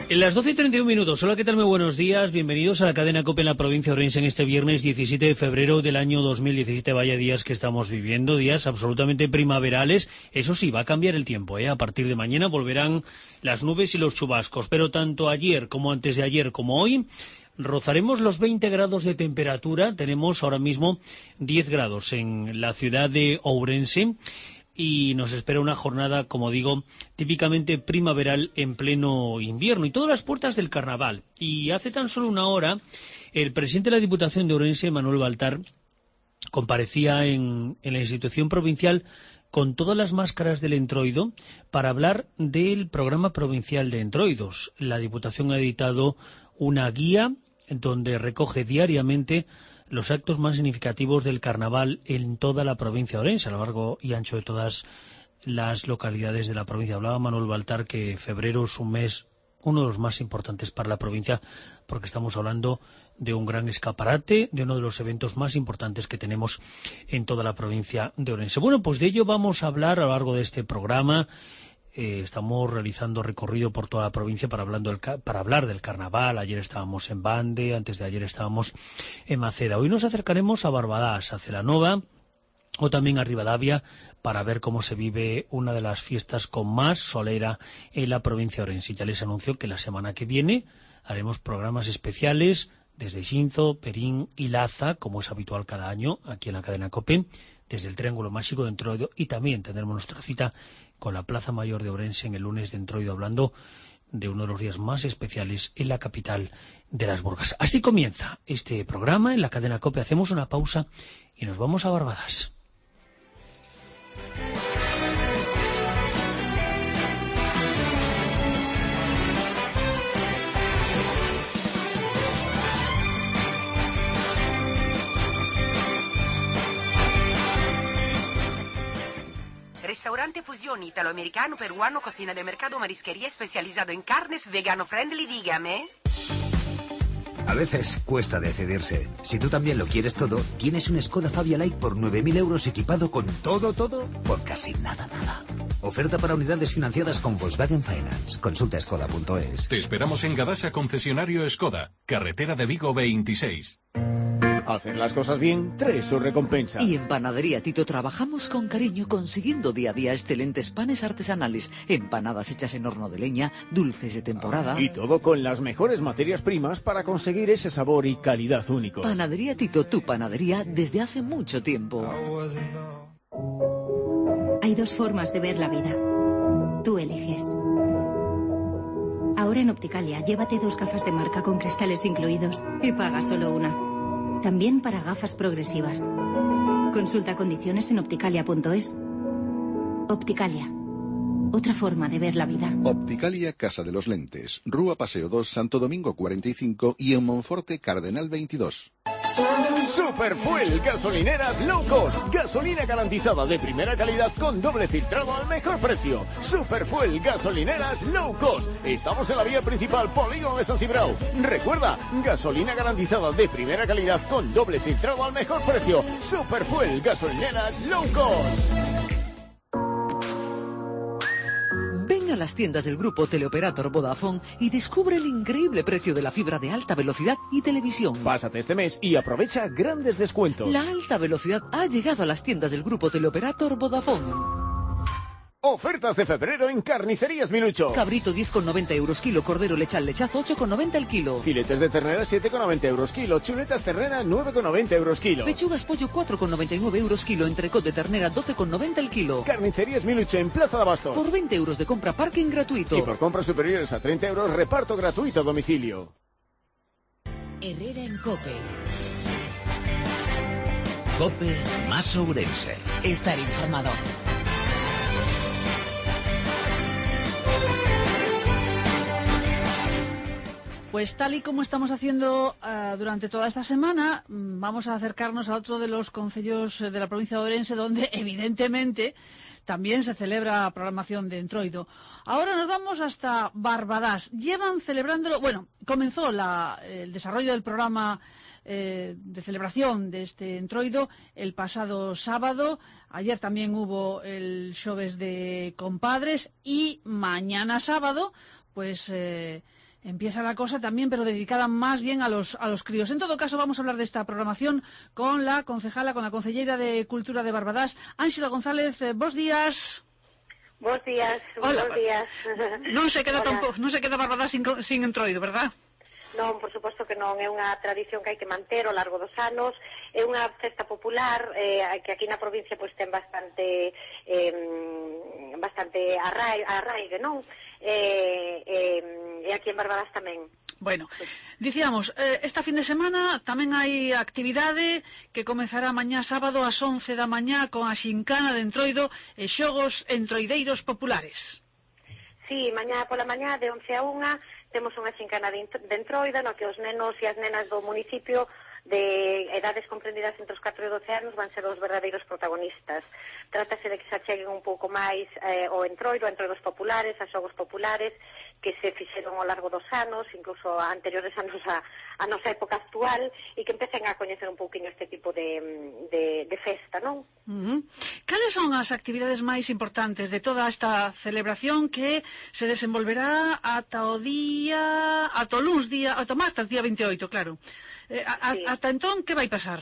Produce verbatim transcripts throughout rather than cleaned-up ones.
En las doce y treinta y un minutos. Hola, ¿qué tal? Muy buenos días. Bienvenidos a la cadena COPE en la provincia de Orense en este viernes diecisiete de febrero del año dos mil diecisiete. Vaya días que estamos viviendo, días absolutamente primaverales. Eso sí, va a cambiar el tiempo, ¿eh? A partir de mañana volverán las nubes y los chubascos. Pero tanto ayer como antes de ayer como hoy rozaremos los veinte grados de temperatura. Tenemos ahora mismo diez grados en la ciudad de Ourense. Y nos espera una jornada, como digo, típicamente primaveral en pleno invierno y todas las puertas del carnaval. Y hace tan solo una hora, el presidente de la Diputación de Ourense, Manuel Baltar, comparecía en, en la institución provincial con todas las máscaras del entroido para hablar del programa provincial de entroidos. La Diputación ha editado una guía donde recoge diariamente los actos más significativos del carnaval en toda la provincia de Ourense, a lo largo y ancho de todas las localidades de la provincia. Hablaba Manuel Baltar que febrero es un mes, uno de los más importantes para la provincia, porque estamos hablando de un gran escaparate, de uno de los eventos más importantes que tenemos en toda la provincia de Ourense. Bueno, pues de ello vamos a hablar a lo largo de este programa. Eh, estamos realizando recorrido por toda la provincia para, hablando del, para hablar del carnaval. Ayer estábamos en Bande, antes de ayer estábamos en Maceda. Hoy nos acercaremos a Barbadás, a Celanova o también a Ribadavia para ver cómo se vive una de las fiestas con más solera en la provincia de Ourense. Ya les anuncio que la semana que viene haremos programas especiales desde Xinzo, Perín y Laza, como es habitual cada año aquí en la cadena COPE, desde el Triángulo Máxico de Entroido, y también tendremos nuestra cita con la Plaza Mayor de Ourense en el lunes de Entroido, hablando de uno de los días más especiales en la capital de las Burgas. Así comienza este programa en la cadena COPE. Hacemos una pausa y nos vamos a Barbadás. Restaurante Fusión italoamericano, peruano, cocina de mercado, marisquería especializado en carnes, vegano friendly, dígame. A veces cuesta decidirse. Si tú también lo quieres todo, tienes un Skoda Fabia Like por nueve mil euros equipado con todo, todo, por casi nada, nada. Oferta para unidades financiadas con Volkswagen Finance. Consulta skoda punto es. Te esperamos en Gadasa, concesionario Skoda, carretera de Vigo veintiséis. Hacen las cosas bien, trae su recompensa. Y en Panadería Tito trabajamos con cariño consiguiendo día a día excelentes panes artesanales, empanadas hechas en horno de leña, dulces de temporada. Y todo con las mejores materias primas para conseguir ese sabor y calidad únicos. Panadería Tito, tu panadería desde hace mucho tiempo. Hay dos formas de ver la vida. Tú eliges. Ahora en Opticalia, llévate dos gafas de marca con cristales incluidos y paga solo una. También para gafas progresivas. Consulta condiciones en opticalia punto es. Opticalia. Otra forma de ver la vida. Opticalia Casa de los Lentes. Rúa Paseo dos, Santo Domingo cuarenta y cinco y en Monforte, Cardenal veintidós. Superfuel Gasolineras Low Cost. Gasolina garantizada de primera calidad con doble filtrado al mejor precio. Superfuel Gasolineras Low Cost. Estamos en la vía principal, Polígono de San Cibrao. Recuerda, gasolina garantizada de primera calidad con doble filtrado al mejor precio. Superfuel Gasolineras Low Cost. Ven a las tiendas del grupo Teleoperator Vodafone y descubre el increíble precio de la fibra de alta velocidad y televisión. Pásate este mes y aprovecha grandes descuentos. La alta velocidad ha llegado a las tiendas del grupo Teleoperator Vodafone. Ofertas de febrero en Carnicerías Minucho. Cabrito diez con noventa euros kilo, cordero lechal lechazo ocho con noventa el kilo. Filetes de ternera siete con noventa euros kilo, chuletas ternera nueve con noventa euros kilo. Pechugas pollo cuatro con noventa y nueve euros kilo, entrecot de ternera doce con noventa el kilo. Carnicerías Minucho en Plaza de Abastos. Por veinte euros de compra, parking gratuito. Y por compras superiores a treinta euros, reparto gratuito a domicilio. Herrera en COPE. COPE más Ourense. Estar informado. Pues tal y como estamos haciendo uh, durante toda esta semana, vamos a acercarnos a otro de los concellos de la provincia de Ourense, donde evidentemente también se celebra programación de entroido. Ahora nos vamos hasta Barbadás. Llevan celebrándolo, bueno, comenzó la, el desarrollo del programa eh, de celebración de este entroido el pasado sábado. Ayer también hubo el Xoves de Compadres y mañana sábado, pues... Eh, empieza la cosa también, pero dedicada más bien a los a los críos. En todo caso, vamos a hablar de esta programación con la concejala, con la concellera de Cultura de Barbadás, Ánxela González. Eh, bos días. Bos días, Hola. bos días. Non se queda tampouco, non se queda Barbadás sin, sin entroido, verdad? Non, por suposto que non, é unha tradición que hai que manter ao largo dos anos, é unha festa popular eh, que aquí na provincia pois ten bastante eh, bastante arraigue, arraigue non? Eh, eh, e aquí en Barbadás tamén. Bueno, dicíamos, eh, esta fin de semana tamén hai actividade que comezará mañá sábado ás once da mañá con a xincana de entroido e xogos entroideiros populares. Sí, mañá pola mañá de once a unha temos unha xincana de entroido no que os nenos e as nenas do municipio de edades comprendidas entre os catro e doce anos van ser os verdadeiros protagonistas. Trátase de que se acheguen un pouco máis eh, o entroido, entroidos populares, a xogos populares que se fixeron ao largo dos anos, incluso anteriores anos a, a nosa época actual, e que empecen a coñecer un pouquinho este tipo de, de, de festa, non? Uh-huh. Cales son as actividades máis importantes de toda esta celebración que se desenvolverá ata o día, ata o luns día, ata o martes día veintioito, claro. Eh, a, sí. Ata entón, que vai pasar?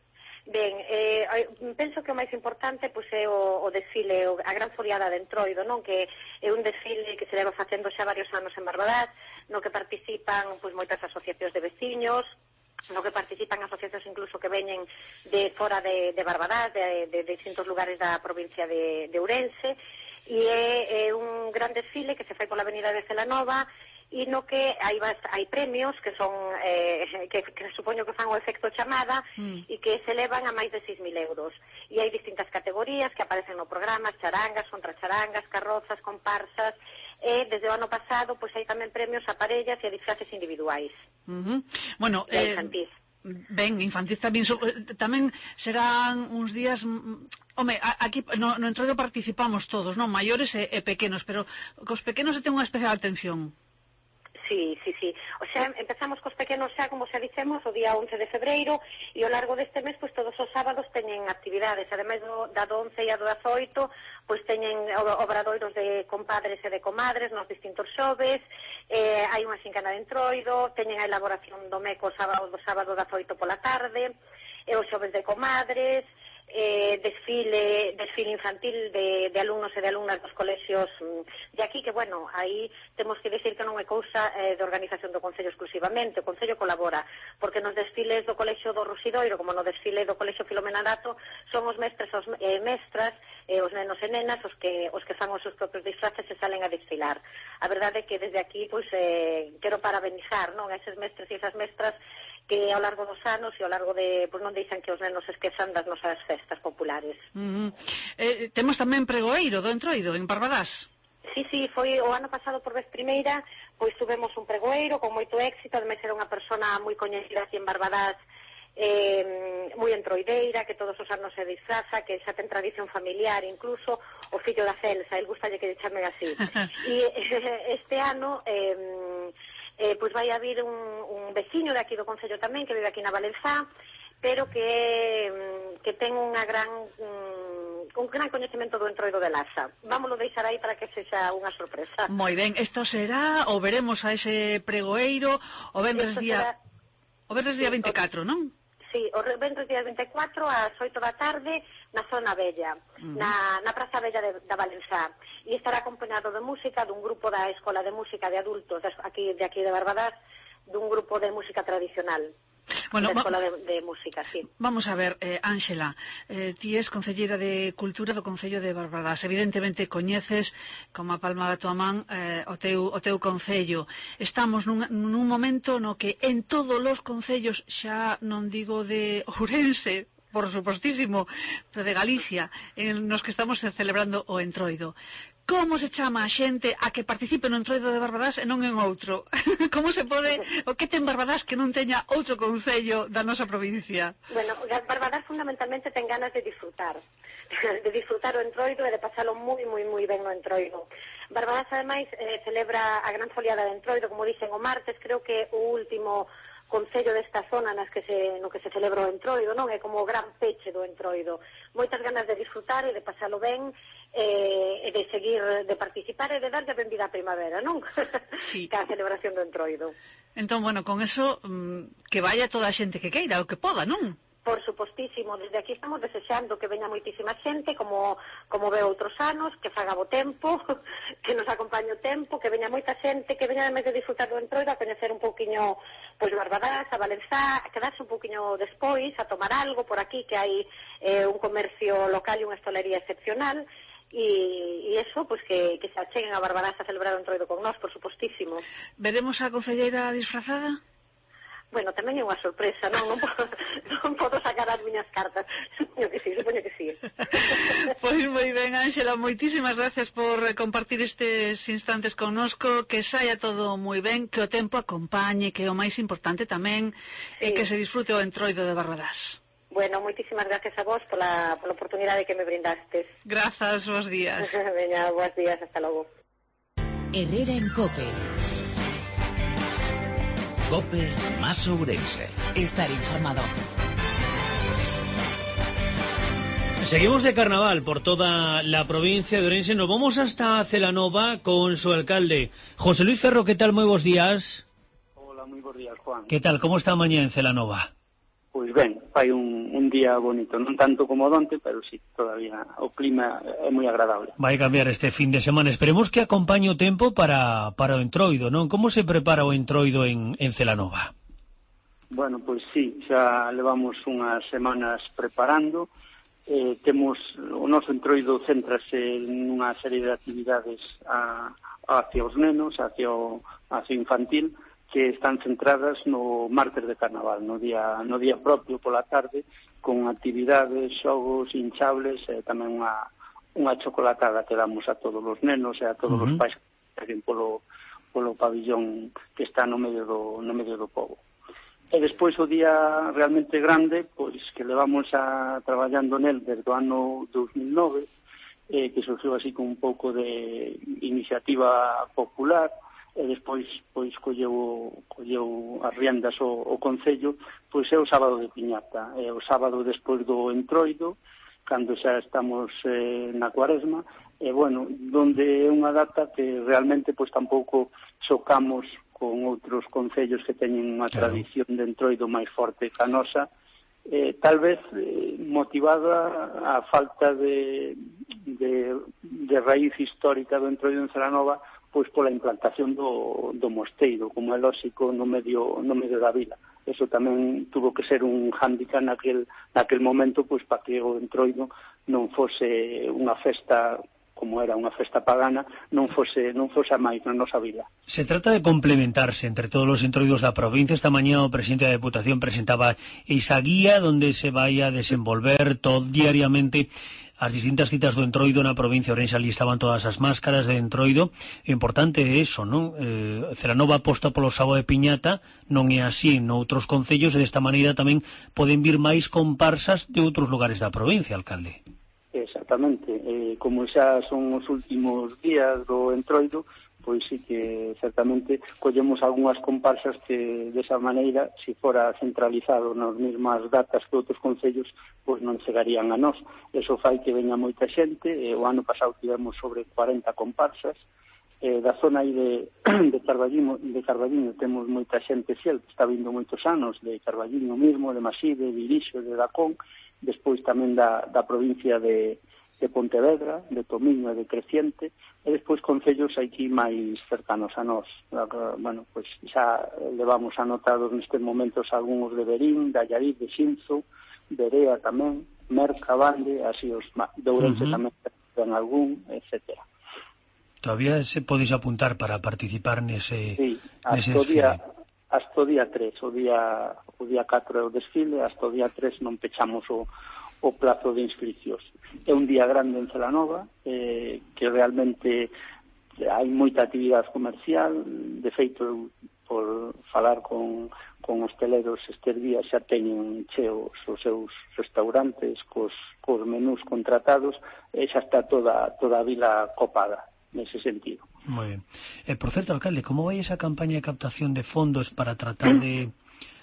Ben, eh, penso que o máis importante pois, é o, o desfile, o, a gran foliada de entroido, non? Que é un desfile que se leva facendo xa varios anos en Barbadás, no que participan pois, moitas asociacións de veciños, no que participan asociacións incluso que veñen de fora de, de Barbadás, de, de, de distintos lugares da provincia de, de Ourense, e é, é un gran desfile que se fai pola avenida de Celanova, e no que hai, hai premios que son eh, que, que supoño que fan o efecto chamada mm. e que se elevan a máis de seis mil euros e hai distintas categorías que aparecen no programa, charangas, contracharangas, carrozas, comparsas e desde o ano pasado pois hai tamén premios a parellas e a disfraces individuais. Uh-huh. Bueno, e a eh, infantis. Ben, infantis tamén, so, tamén serán uns días... Home, aquí no, no entroido participamos todos, non? Maiores e, e pequenos, pero cos pequenos se ten unha especial atención. Sí, sí, sí. O sea, empezamos cos pequenos xa, como xa dicemos, o día once de febreiro e ao largo deste mes, pois todos os sábados teñen actividades. Ademais do, da do once e a do dezaoito, pois teñen obradoiros de compadres e de comadres nos distintos xoves, eh, hai unha xincana de entroido, teñen a elaboración do meco sábado, do sábado dezaoito pola tarde, e os xoves de comadres, eh, desfile desfile infantil de, de alumnos e de alumnas dos colexios de aquí, que, bueno, aí temos que dicir que non é cousa eh, de organización do Concello exclusivamente, o Concello colabora, porque nos desfiles do Colexio do Rusidoiro, como no desfile do Colexio Filomena Dato, son os mestres os, eh, mestras, eh, os nenos e nenas, os que, os que fan os seus propios disfraces e salen a desfilar. A verdade é que desde aquí, pois, eh, quero parabenizar, non, a eses mestres e esas mestras que ao largo dos anos e ao largo de, pois non deixan que os nenos esquezan das nosas festas populares. Uh-huh. Eh, temos tamén pregoeiro do entroido en Barbadás. Sí, sí, foi o ano pasado por vez primeira, pois tuvemos un pregoeiro con moito éxito, ademais era unha persona moi coñecida aquí en Barbadás, eh, moi entroideira, que todos os anos se disfraza, que xa ten tradición familiar, incluso o fillo da Celsa, el gustalle que lle chamen así. E este ano... Eh, Eh, pois vai haber un, un veciño de aquí do Concello tamén, que vive aquí na Valenzá, pero que, que ten unha gran, un, un gran coñecemento do entroido de Laza. Vámoslo deixar aí para que sexa unha sorpresa. Moi ben, isto será, ou veremos a ese pregoeiro, o vendres día, será... o vendres día veinticuatro, non? Sí, o vendres día veinticuatro ás oito da tarde na zona bella, uh-huh. na, na Praza Bella de, da Valenzá, e estará acompañado de música dun grupo da Escola de Música de Adultos de aquí de, aquí de Barbadás, dun grupo de música tradicional. Bueno, da Escola de, de Música, sí. Vamos a ver, eh, Ánxela, eh, ti es concellera de Cultura do Concello de Barbadás. Evidentemente coñeces como a palma da tua man eh, o, teu, o teu concello. Estamos nun, nun momento no que en todos os concellos, xa non digo de Ourense, por supostísimo, pero de Galicia, en nos que estamos celebrando o entroido. Como se chama a xente a que participe no entroido de Barbadás e non en outro? Como se pode... O que ten Barbadás que non teña outro concello da nosa provincia? Bueno, Barbadás fundamentalmente ten ganas de disfrutar. De disfrutar o entroido e de pasalo moi, moi, moi ben no entroido. Barbadás, ademais, eh, celebra a gran foliada de entroido, como dicen, o martes, creo que o último... concello desta zona nas que se, no que se celebra o Entroido, non? É como o gran peche do Entroido. Moitas ganas de disfrutar e de pasalo ben, e de seguir, de participar e de darlle a benvida a primavera, non? Sí. Ca celebración do Entroido. Entón, bueno, con eso, que vaya toda a xente que queira, o que poda, non? Por supostísimo, desde aquí estamos desexando que veña moitísima xente, como como ve outros anos, que faga bo tempo, que nos acompañe o tempo, que veña moita xente, que veña ademais de disfrutar do Entroido a coñecer un pouquiño, pois, Barbadás, a Valenzá, a quedarse un pouquiño despois, a tomar algo por aquí, que hai eh, un comercio local e unha hostalería excepcional, e, e eso, pois, que, que se acheguen a Barbadás a celebrar o Entroido con nós, por supostísimo. Veremos a concelleira disfrazada? Bueno, tamén é unha sorpresa, non? Non podo, non podo sacar as miñas cartas. Supoño que sí, supoño que sí. Pois moi ben, Ángela, moitísimas gracias por compartir estes instantes connosco, que saia todo moi ben, que o tempo acompañe, que o máis importante tamén é que se disfrute o Entroido de Barbadás. Bueno, moitísimas gracias a vos pola, pola oportunidade que me brindastes. Grazas, bons días. Veña, bons días, hasta logo. Herrera en COPE. COPE más Ourense. Estar informado. Seguimos de carnaval por toda la provincia de Ourense. Nos vamos hasta Celanova con su alcalde, José Luis Ferro. ¿Qué tal? Muy buenos días. Hola, muy buenos días, Juan. ¿Qué tal? ¿Cómo está mañana en Celanova? Pois ben, fai un, un día bonito, non tanto como onte, pero sí, todavía o clima é moi agradable. Vai cambiar este fin de semana. Esperemos que acompañe o tempo para, para o Entroido, non? Como se prepara o Entroido en, en Celanova? Bueno, pois sí, xa levamos unhas semanas preparando. Eh, temos o noso Entroido céntrase nunha serie de actividades a, hacia os nenos, hacia o, hacia o infantil, que están centradas no martes de carnaval, no día no día propio pola tarde, con actividades, xogos, hinchables e tamén unha, unha chocolatada que damos a todos os nenos e a todos uh-huh. os pais que ven polo, polo pabillón que está no medio do, no medio do pobo. E despois o día realmente grande, pois que levamos a traballando nel desde o ano dos mil nove, eh, que surgiu así con un pouco de iniciativa popular, e despois pois colleu, colleu as riendas o, o Concello, pois é o sábado de Piñata, é o sábado despois do Entroido, cando xa estamos eh, na Cuaresma, e bueno, donde é unha data que realmente pois tampouco xocamos con outros concellos que teñen unha claro. tradición de Entroido máis forte que a nosa, eh, tal vez eh, motivada a falta de, de, de raíz histórica do Entroido en Celanova, pois pola implantación do, do mosteiro, como é lóxico no medio, no medio da vila. Eso tamén tuvo que ser un hándicap naquel, naquel momento, pois para que o Entroido non fose unha festa como era unha festa pagana, non fose non fose a máis na nosa vila. Se trata de complementarse entre todos os entroidos da provincia. Esta mañá o presidente da Deputación presentaba esa guía donde se vai a desenvolver todo diariamente as distintas citas do entroido na provincia de Ourense. Ali estaban todas as máscaras de entroido. O importante é eso, non? Eh, Celanova aposta polo sábado de Piñata, non é así en outros concellos, e desta maneira tamén poden vir máis comparsas de outros lugares da provincia, alcalde. Exactamente, eh, como xa son os últimos días do Entroido, pois sí que certamente collemos algunhas comparsas que desa maneira, se fora centralizado nas mesmas datas que outros concellos, pois non chegarían a nós. Eso fai que veña moita xente, eh, o ano pasado tivemos sobre cuarenta comparsas, eh, da zona aí de, de Carballiño, de Carballiño temos moita xente fiel, que está vindo moitos anos, de Carballiño mismo, de Masí, de Virixo, de Dacón, despois tamén da, da provincia de, de Pontevedra, de Tomiño e de Creciente, e despois concellos aquí máis cercanos a nós. Bueno, pois xa levamos anotados nestes momentos algúns de Berín, de Allariz, de Xinzo, de Erea tamén, Merca, Bande, así os de Ourense uh-huh. tamén ten algún, etcétera. Todavía se podes apuntar para participar nese, sí, nese desfile? Día, hasta o día tres, o día, o día catro é o desfile, hasta o día tres non pechamos o, o plazo de inscripcións. É un día grande en Celanova, eh, que realmente hai moita actividade comercial. De feito, por falar con, con hosteleros estes días xa teñen cheos os seus restaurantes cos, cos menús contratados, e xa está toda, toda a vila copada nese sentido. Moi ben. Eh, por certo, alcalde, como vai esa campaña de captación de fondos para tratar de,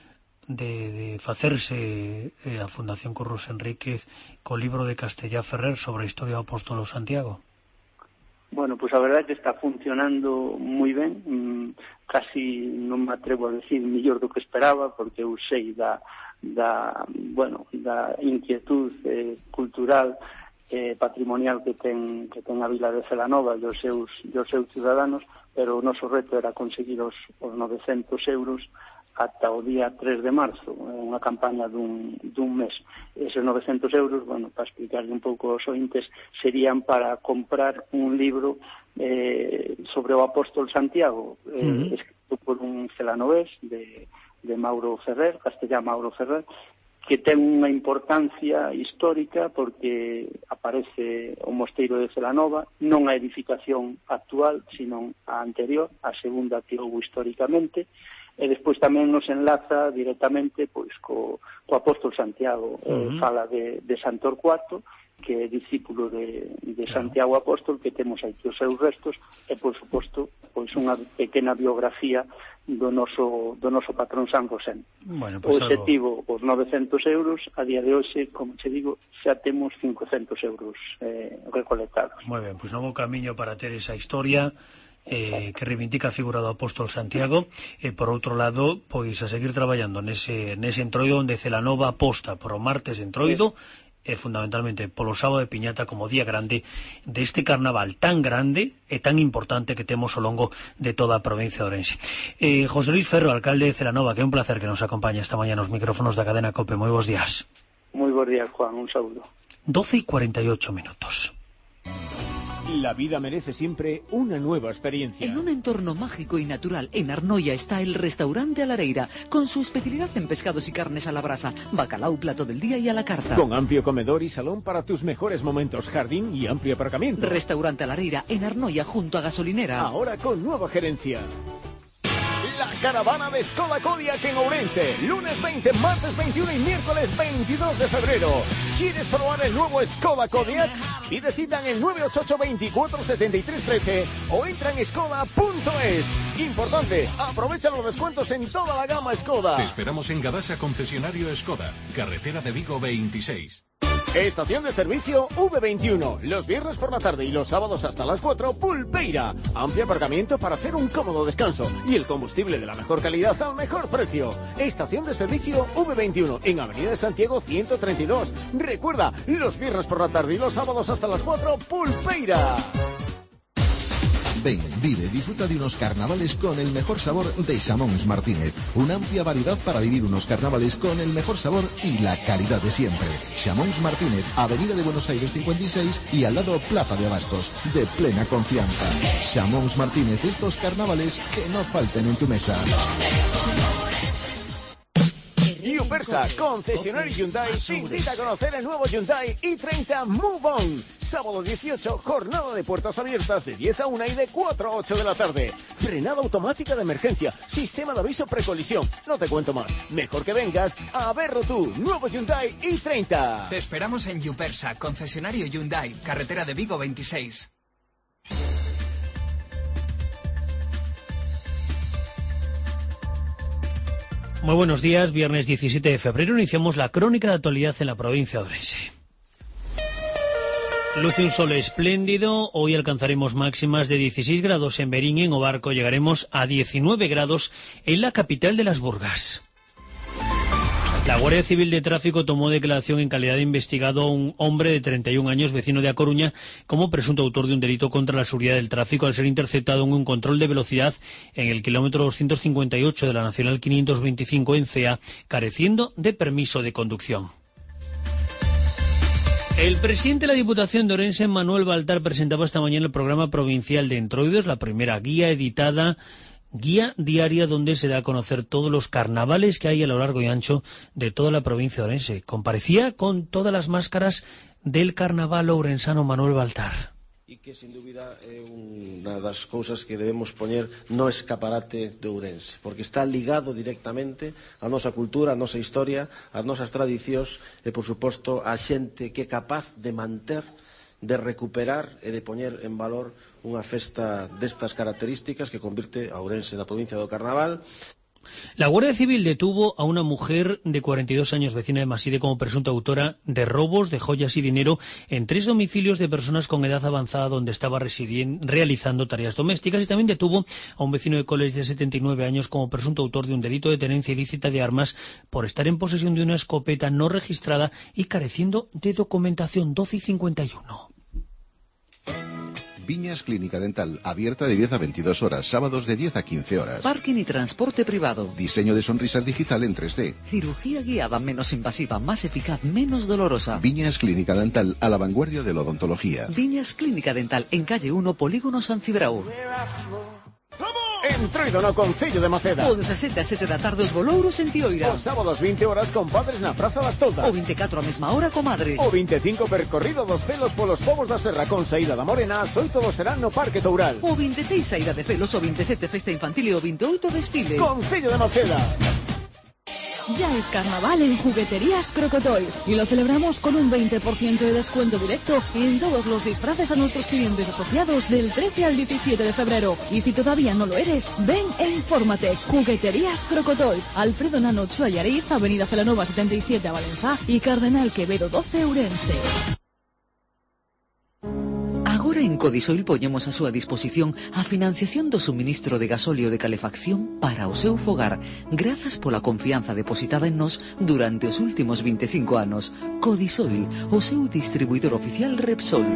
de, de facerse eh, a Fundación Curros Enríquez co libro de Castellá Ferrer sobre a historia do apóstolo Santiago? Bueno, pues a verdade é que está funcionando moi ben, mm, casi non me atrevo a decir mellor do que esperaba, porque eu sei da, da, bueno, da inquietud eh, cultural eh, patrimonial que ten, que ten a vila de Celanova e os seus, os seus ciudadanos, pero o noso reto era conseguir os, os novecentos euros ata o día tres de marzo, unha campaña dun, dun mes. Eses novecentos euros, bueno, para explicarle un pouco aos ointes, serían para comprar un libro eh, sobre o apóstol Santiago, eh, uh-huh. escrito por un celanovés de, de Mauro Ferrer, Castellá Mauro Ferrer, que ten unha importancia histórica porque aparece o mosteiro de Celanova, non a edificación actual, sino a anterior, a segunda que houve históricamente, e despois tamén nos enlaza directamente pois co, co apóstol Santiago. Uh-huh. eh, fala de, de San Torcuato, que é discípulo de, de claro. Santiago Apóstol, que temos aquí os seus restos, e por suposto pois unha pequena biografía do noso, do noso patrón San Rosén. Bueno, pues o objetivo, algo... os novecentos euros, a día de hoxe, como che digo, xa temos cincocentos euros eh, recolectados. Moi ben, pois novo camiño para ter esa historia Eh, que reivindica a figura do apóstol Santiago, e por outro lado pois a seguir traballando nese, nese entroido onde Celanova aposta por o martes de entroido e fundamentalmente polo sábado de piñata como día grande deste carnaval tan grande e tan importante que temos ao longo de toda a provincia de Ourense. eh, José Luis Ferro, alcalde de Celanova, que é un placer que nos acompañe esta mañá nos micrófonos da cadena COPE. Moi bons días. Moi bons días, Juan, un saúdo. doce y cuarenta y ocho minutos. La vida merece siempre una nueva experiencia. En un entorno mágico y natural, en Arnoia está el Restaurante a la Reira, con su especialidad en pescados y carnes a la brasa, bacalao, plato del día y a la carta. Con amplio comedor y salón para tus mejores momentos, jardín y amplio aparcamiento. Restaurante a la Reira, en Arnoia, junto a gasolinera. Ahora con nueva gerencia. La caravana de Skoda Kodiaq en Ourense, lunes veinte, martes veintiuno y miércoles veintidós de febrero. ¿Quieres probar el nuevo Skoda Kodiaq? Pide cita en el nueve ocho ocho, veinticuatro, setenta y tres, trece o entra en skoda punto es. Importante, aprovecha los descuentos en toda la gama Skoda. Te esperamos en Gadasa, concesionario Skoda, carretera de Vigo veintiséis. Estación de servicio V veintiuno. Los viernes por la tarde y los sábados hasta las cuatro, Pulpeira. Amplio aparcamiento para hacer un cómodo descanso. Y el combustible de la mejor calidad al mejor precio. Estación de servicio V veintiuno en Avenida de Santiago ciento treinta y dos. Recuerda, los viernes por la tarde y los sábados hasta las cuatro, Pulpeira. Ven, vive, disfruta de unos carnavales con el mejor sabor de Xamóns Martínez. Una amplia variedad para vivir unos carnavales con el mejor sabor y la calidad de siempre. Xamóns Martínez, Avenida de Buenos Aires cincuenta y seis y al lado Plaza de Abastos. De plena confianza. Xamóns Martínez, estos carnavales que no falten en tu mesa. Yupersa, concesionario Hyundai, te invita a conocer el nuevo Hyundai i treinta Move On. Sábado dieciocho, jornada de puertas abiertas de diez a una y de cuatro a ocho de la tarde. Frenada automática de emergencia, sistema de aviso precolisión. No te cuento más. Mejor que vengas a verlo tú. Nuevo Hyundai i treinta. Te esperamos en Yupersa, concesionario Hyundai, carretera de Vigo veintiséis. Muy buenos días, viernes diecisiete de febrero iniciamos la crónica de actualidad en la provincia de Ourense. Luce un sol espléndido, hoy alcanzaremos máximas de dieciséis grados en Berín, en Obarco llegaremos a diecinueve grados en la capital de las Burgas. La Guardia Civil de Tráfico tomó declaración en calidad de investigado a un hombre de treinta y un años, vecino de A Coruña, como presunto autor de un delito contra la seguridad del tráfico al ser interceptado en un control de velocidad en el kilómetro doscientos cincuenta y ocho de la Nacional quinientos veinticinco en Cea, careciendo de permiso de conducción. El presidente de la Diputación de Ourense, Manuel Baltar, presentaba esta mañana el programa provincial de Entroidos, la primera guía editada Guía diaria donde se da a conocer todos los carnavales que hay a lo largo y ancho de toda la provincia de Ourense. Comparecía con todas las máscaras del carnaval ourensano Manuel Baltar. E que, sin dúbida, é unha das cousas que debemos poñer no escaparate de Ourense, porque está ligado directamente á nosa cultura, á nosa historia, ás nosas tradicións e, por suposto, á xente que é capaz de manter, de recuperar e de poñer en valor unha festa destas características que convirte a Ourense na provincia do Carnaval. La Guardia Civil detuvo a una mujer de cuarenta y dos años, vecina de Maside, como presunta autora de robos de joyas y dinero en tres domicilios de personas con edad avanzada donde estaba residiendo, realizando tareas domésticas, y también detuvo a un vecino de Coles de setenta y nueve años como presunto autor de un delito de tenencia ilícita de armas por estar en posesión de una escopeta no registrada y careciendo de documentación. doce y cincuenta y uno. Viñas Clínica Dental, abierta de diez a veintidós horas, sábados de diez a quince horas. Parking y transporte privado. Diseño de sonrisas digital en tres D. Cirugía guiada menos invasiva, más eficaz, menos dolorosa. Viñas Clínica Dental, a la vanguardia de la odontología. Viñas Clínica Dental, en calle uno, Polígono San Cibrao. Entroido no Concello de Maceda. O dezasete a sete da tarde os bolouros en Tioira. Os sábados veinte horas con padres na Praza das Toldas. O vinte e catro a mesma hora comadres. O vinte e cinco percorrido dos Felos polos Pobos da Serra con saída da Morena ás oito do serán no Parque Toural. O vinte e seis saída de Felos, o vinte e sete festa infantil e o vinte e oito desfile. Concello de Maceda. Ya es carnaval en Jugueterías Crocotoys y lo celebramos con un veinte por ciento de descuento directo en todos los disfraces a nuestros clientes asociados del trece al diecisiete de febrero. Y si todavía no lo eres, ven e infórmate. Jugueterías Crocotoys, Alfredo Nano Chuallariz, Avenida Celanova setenta y siete a Valencia y Cardenal Quevedo doce Ourense. Agora en Codisoil poñemos a súa disposición a financiación do suministro de gasóleo de calefacción para o seu fogar, grazas pola confianza depositada en nós durante os últimos vinte e cinco anos. Codisoil, o seu distribuidor oficial Repsol.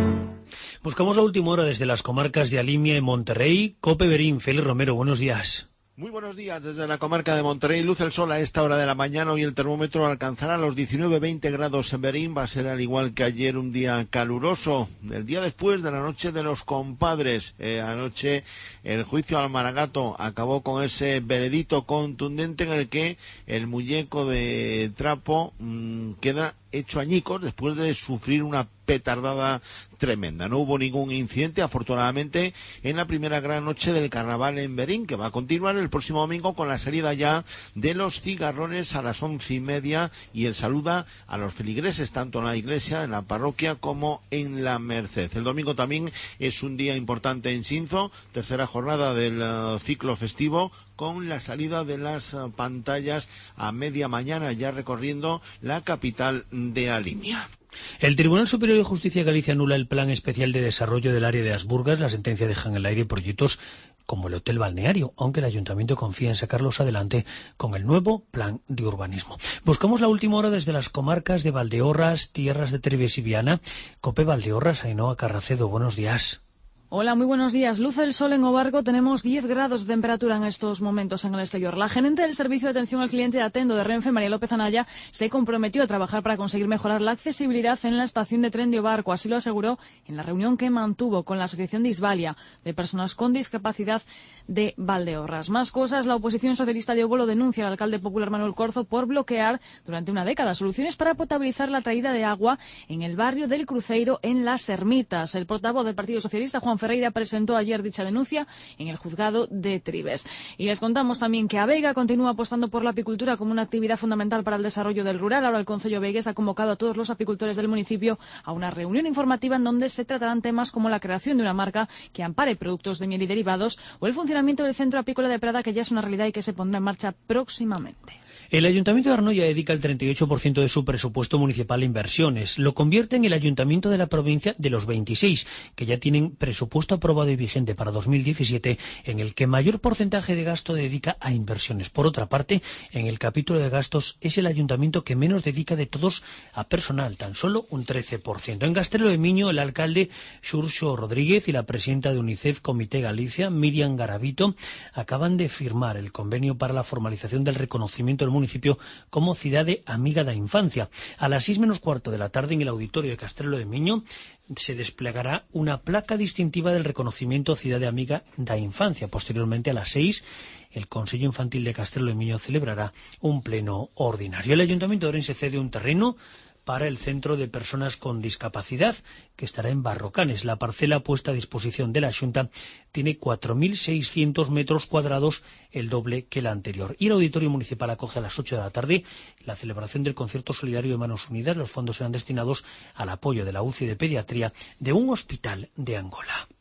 Buscamos la última hora desde las comarcas de Alimia y Monterrey. Cope Berín, Félix Romero, buenos días. Muy buenos días desde la comarca de Monterrey. Luce el sol a esta hora de la mañana. Hoy el termómetro alcanzará los diecinueve veinte grados en Berín. Va a ser al igual que ayer un día caluroso. El día después de la noche de los compadres. Eh, anoche el juicio al Maragato acabó con ese veredicto contundente en el que el muñeco de trapo mmm, queda hecho añicos después de sufrir una petardada tremenda. No hubo ningún incidente, afortunadamente, en la primera gran noche del carnaval en Berín, que va a continuar el próximo domingo con la salida ya de los cigarrones a las once y media y el saluda a los feligreses, tanto en la iglesia, en la parroquia, como en la Merced. El domingo también es un día importante en Sinzo, tercera jornada del uh, ciclo festivo, con la salida de las uh, pantallas a media mañana, ya recorriendo la capital de Alimia. El Tribunal Superior de Justicia de Galicia anula el Plan Especial de Desarrollo del Área de Asburgas. La sentencia deja en el aire proyectos como el Hotel Balneario, aunque el Ayuntamiento confía en sacarlos adelante con el nuevo Plan de Urbanismo. Buscamos la última hora desde las comarcas de Valdeorras, Tierras de Trebes y Viana. Cope Valdeorras, Ainhoa Carracedo, buenos días. Hola, muy buenos días. Luce el sol en Obargo. Tenemos diez grados de temperatura en estos momentos en el exterior. La gerente del Servicio de Atención al Cliente de Atendo de Renfe, María López Anaya, se comprometió a trabajar para conseguir mejorar la accesibilidad en la estación de tren de Obarco. Así lo aseguró en la reunión que mantuvo con la Asociación de Isbalia, de Personas con Discapacidad de Valdeorras. Más cosas, la oposición socialista de Obo lo denuncia al alcalde popular Manuel Corzo por bloquear durante una década soluciones para potabilizar la traída de agua en el barrio del Cruceiro en Las Ermitas. El portavoz del Partido Socialista, Juan Ferreira, presentó ayer dicha denuncia en el juzgado de Tribes. Y les contamos también que Aveiga continúa apostando por la apicultura como una actividad fundamental para el desarrollo del rural. Ahora el Concello veigués ha convocado a todos los apicultores del municipio a una reunión informativa en donde se tratarán temas como la creación de una marca que ampare productos de miel y derivados o el funcionamiento del Centro Apícola de Prada, que ya es una realidad y que se pondrá en marcha próximamente. El Ayuntamiento de Arnoia dedica el treinta y ocho por ciento de su presupuesto municipal a inversiones. Lo convierte en el Ayuntamiento de la provincia de los veintiséis, que ya tienen presupuesto aprobado y vigente para dos mil diecisiete, en el que mayor porcentaje de gasto dedica a inversiones. Por otra parte, en el capítulo de gastos es el Ayuntamiento que menos dedica de todos a personal, tan solo un trece por ciento. En Castrelo de Miño, el alcalde Xurxo Rodríguez y la presidenta de UNICEF Comité Galicia, Miriam Garavito, acaban de firmar el convenio para la formalización del reconocimiento del municipio como cidade amiga da infancia. A las seis menos cuarto de la tarde, en el auditorio de Castrelo de Miño, se desplegará una placa distintiva del reconocimiento cidade amiga da infancia. Posteriormente, a las seis, el Consello Infantil de Castrelo de Miño celebrará un pleno ordinario. El Ayuntamiento de Ourense cede un terreno para el Centro de Personas con Discapacidad, que estará en Barrocanes. La parcela puesta a disposición de la Xunta tiene cuatro mil seiscientos metros cuadrados, el doble que la anterior. Y el Auditorio Municipal acoge a las ocho de la tarde la celebración del concierto solidario de Manos Unidas. Los fondos serán destinados al apoyo de la U C I de pediatría de un hospital de Angola.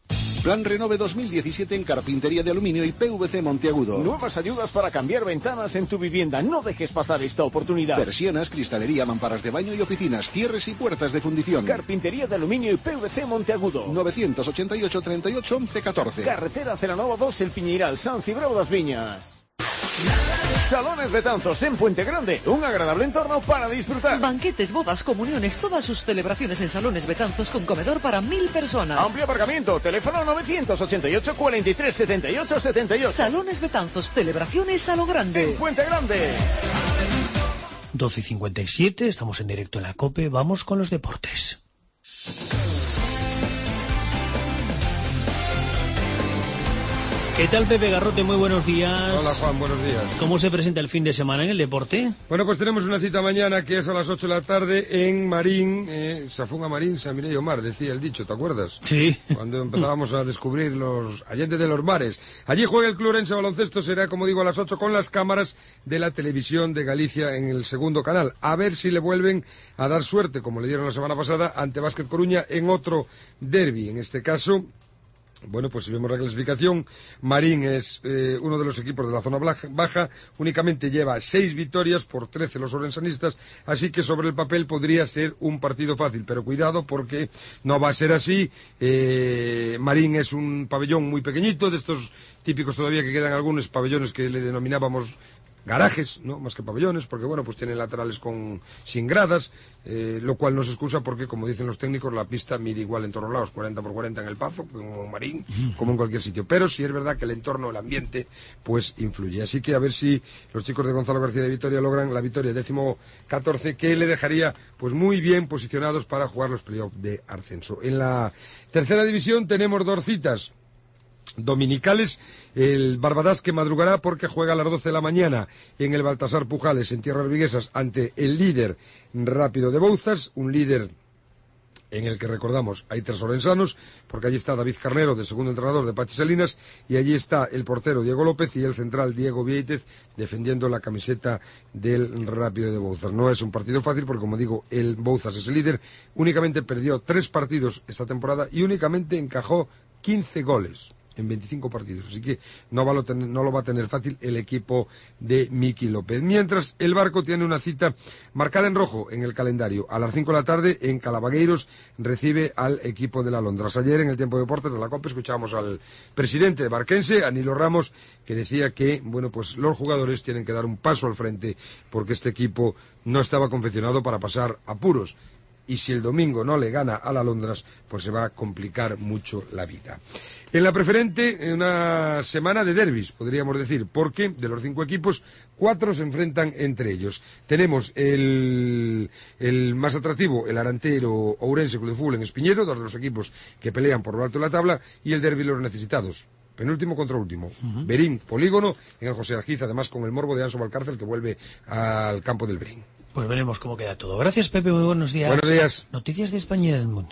Plan Renove dos mil diecisiete en carpintería de aluminio y P V C Monteagudo. Nuevas ayudas para cambiar ventanas en tu vivienda. No dejes pasar esta oportunidad. Persianas, cristalería, mamparas de baño y oficinas, cierres y puertas de fundición. Carpintería de aluminio y P V C Monteagudo. novecientos ochenta y ocho, treinta y ocho, once, catorce. Carretera Celanova dos, El Piñeiral, San Cibrao das Viñas. Salones Betanzos en Puente Grande, un agradable entorno para disfrutar. Banquetes, bodas, comuniones, todas sus celebraciones en Salones Betanzos con comedor para mil personas. Amplio aparcamiento, teléfono novecientos ochenta y ocho, cuarenta y tres, setenta y ocho, setenta y ocho. Salones Betanzos, celebraciones a lo grande. En Puente Grande. doce y cincuenta y siete, estamos en directo en la COPE, vamos con los deportes. ¿Qué tal, Pepe Garrote? Muy buenos días. Hola, Juan, buenos días. ¿Cómo se presenta el fin de semana en el deporte? Bueno, pues tenemos una cita mañana que es a las ocho de la tarde en Marín, eh, Safunga Marín, San Mireio Mar, decía el dicho, ¿te acuerdas? Sí. Cuando empezábamos a descubrir los allende de los mares. Allí juega el Club Orense Baloncesto, será, como digo, a las ocho con las cámaras de la televisión de Galicia en el segundo canal. A ver si le vuelven a dar suerte, como le dieron la semana pasada, ante Básquet Coruña en otro derbi, en este caso. Bueno, pues si vemos la clasificación, Marín es eh, uno de los equipos de la zona baja, únicamente lleva seis victorias por trece los orensanistas, así que sobre el papel podría ser un partido fácil, pero cuidado porque no va a ser así. eh, Marín es un pabellón muy pequeñito, de estos típicos todavía que quedan algunos pabellones que le denominábamos garajes, ¿no? Más que pabellones, porque bueno, pues tienen laterales con sin gradas, eh, lo cual no se excusa porque, como dicen los técnicos, la pista mide igual en todos los lados, cuarenta por cuarenta en el Pazo, como en Marín, como en cualquier sitio. Pero sí es verdad que el entorno, el ambiente, pues influye. Así que a ver si los chicos de Gonzalo García de Vitoria logran la victoria décimo catorce, que le dejaría pues muy bien posicionados para jugar los playoffs de ascenso. En la tercera división tenemos dos citas dominicales, el Barbadas que madrugará porque juega a las doce de la mañana en el Baltasar Pujales en Tierras Viguesas ante el líder Rápido de Bouzas, un líder en el que recordamos hay tres orensanos, porque allí está David Carnero, de segundo entrenador de Pachi Salinas, y allí está el portero Diego López y el central Diego Vieitez defendiendo la camiseta del Rápido de Bouzas. No es un partido fácil porque, como digo, el Bouzas es el líder, únicamente perdió tres partidos esta temporada y únicamente encajó quince goles en veinticinco partidos, así que no, va lo tener, no lo va a tener fácil el equipo de Miki López. Mientras el Barco tiene una cita marcada en rojo en el calendario, a las cinco de la tarde en Calabagueiros recibe al equipo de la Londras. Ayer en el tiempo de deportes de la COPE escuchábamos al presidente de Barquense, Anilo Ramos, que decía que bueno, pues los jugadores tienen que dar un paso al frente porque este equipo no estaba confeccionado para pasar apuros. Y si el domingo no le gana a la Londras, pues se va a complicar mucho la vida. En la preferente, una semana de derbis, podríamos decir, porque de los cinco equipos, cuatro se enfrentan entre ellos. Tenemos el, el más atractivo, el Arantero Ourense Club de Fútbol en Espiñedo, dos de los equipos que pelean por lo alto de la tabla, y el derbi los necesitados. Penúltimo contra último. Uh-huh. Berín, Polígono, en el José Argiz, además con el morbo de Anso Valcárcel que vuelve al campo del Berín. Pues veremos cómo queda todo. Gracias, Pepe, muy buenos días. Buenos días. Noticias de España y del mundo.